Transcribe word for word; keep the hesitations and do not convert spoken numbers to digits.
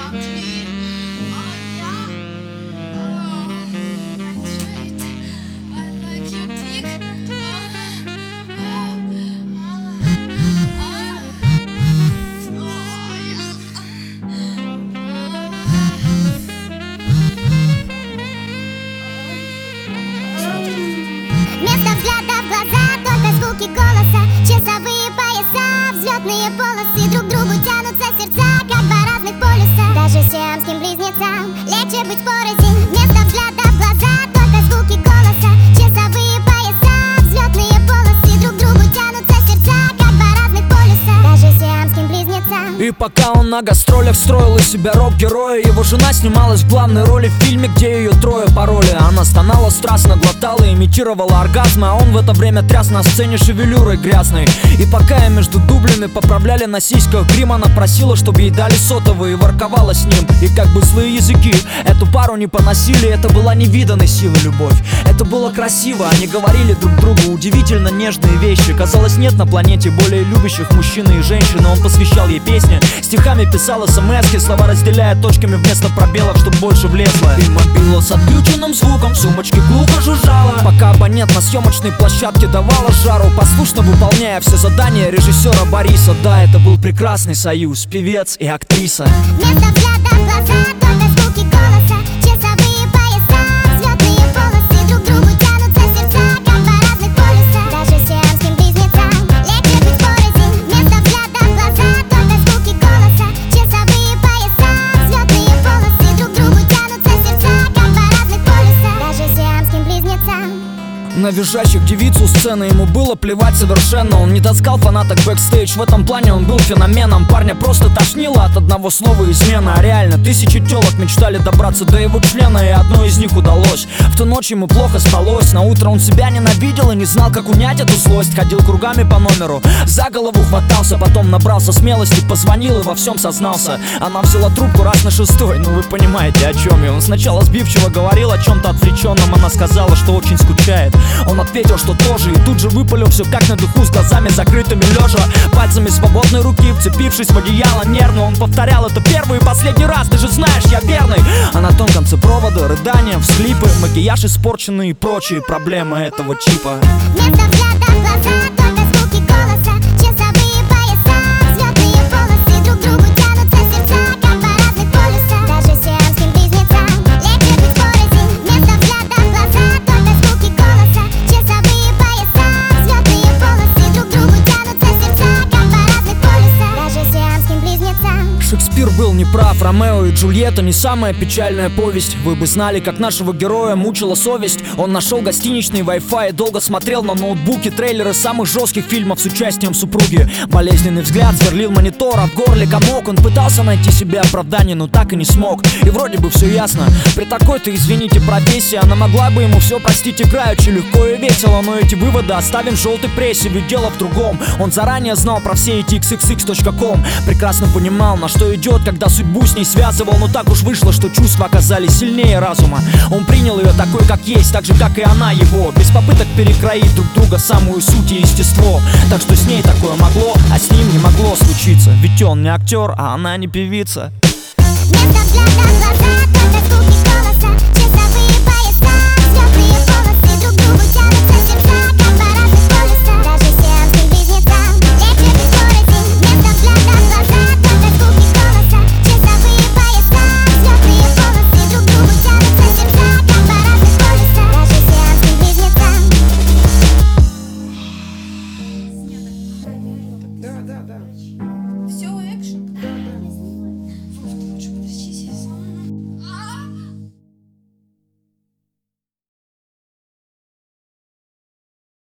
Вместо взгляда в глаза только звуки голоса, часовые пояса, взлетные полосы. Друг к другу тянутся сердца, как два разных полюса. Даже сиамским близнецам легче быть порознь. Вместо взгляда в глаза только звуки голоса, часовые пояса, взлетные полосы. Друг к другу тянутся сердца, как два разных полюса. Даже сиамским близнецам. И пока он на гастролях строил из себя рок-героя, его жена снималась в главной роли в фильме, где ее трое пароли. Она стонала, страстно глотала, имитировала оргазмы, а он в это время тряс на сцене шевелюрой грязной. И пока я между дублями поправляли на сиськах грим, она просила, чтобы ей дали сотовый, и ворковала с ним. И как бы злые языки эту пару не поносили, это была невиданной силы любовь. Это было красиво, они говорили друг другу удивительно нежные вещи. Казалось, нет на планете более любящих мужчины и женщины. Он посвящал ей песни, стихами писал смски, слова разделяя точками вместо пробелов, чтоб больше влезло. И мобила с отключенным звуком в сумочке глухо жужжала, пока абонент на съемочной площадке давала жару, послушно выполняя все задания режиссера Бориса. Да, это был прекрасный союз, певец и актриса. Вместо взгляда в глаза только звуки голоса, часовые пояса, взлетные полосы. Друг к другу тянутся сердца, как два разных полюса. Даже сиамским близнецам легче быть порознь. Вместо взгляда в глаза только звуки голоса, часовые пояса, взлетные полосы. Друг к другу тянутся сердца, как два разных полюса. Даже сиамским близнецам. На визжащих девицу сцены ему было плевать совершенно. Он не таскал фанаток бэкстейдж, в этом плане он был феноменом. Парня просто тошнило от одного слова измена. А реально, тысячи телок мечтали добраться до его члена, и одной из них удалось. В ту ночь ему плохо спалось, на утро он себя ненавидел и не знал, как унять эту злость. Ходил кругами по номеру, за голову хватался, потом набрался смелости, позвонил и во всем сознался. Она взяла трубку раз на шестой, ну вы понимаете, о чем я. Он сначала сбивчиво говорил о чем-то отвлеченном, она сказала, что очень скучает. Он ответил, что тоже, и тут же выпалил все как на духу, с глазами закрытыми лежа, пальцами свободной руки вцепившись в одеяло нервно. Он повторял: это первый и последний раз, ты же знаешь, я верный. А на том конце провода рыдания, всхлипы, макияж испорченный и прочие проблемы этого чипа. Вместо взгляда в глаза только звуки голоса, часовые пояса, взлетные полосы. Друг к другу тянутся сердца, как два разных полюса. Даже сиамским близнецам легче быть порознь. Вместо взгляда в глаза только звуки голоса, часовые пояса, взлетные полосы. Друг к другу тянутся сердца, как два разных полюса. Даже сиамским близнецам. Шекспир был неправ, Ромео и Джульетта не самая печальная повесть. Вы бы знали, как нашего героя мучила совесть. Он нашел гостиничный Wi-Fi и долго смотрел на ноутбуке трейлеры самых жестких фильмов с участием супруги. Болезненный взгляд сверлил монитор, а в горле комок. Он пытался найти себе оправдание, но так и не смог. И вроде бы все ясно, при такой-то, извините, профессии она могла бы ему все простить играючи, легко и весело. Но эти выводы оставим в желтой прессе, ведь дело в другом. Он заранее знал про все эти икс икс икс точка ком, прекрасно понимал, на что идет, когда судьбу с ней связывал. Но так уж вышло, что чувства оказались сильнее разума. Он принял ее такой, как есть, так же, как и она его, без попыток перекроить друг друга самую суть и естество. Так что с ней такое могло, а с ним не могло случиться. Ведь он не актер, а она не певица. Вместо взгляда в глаза только звуки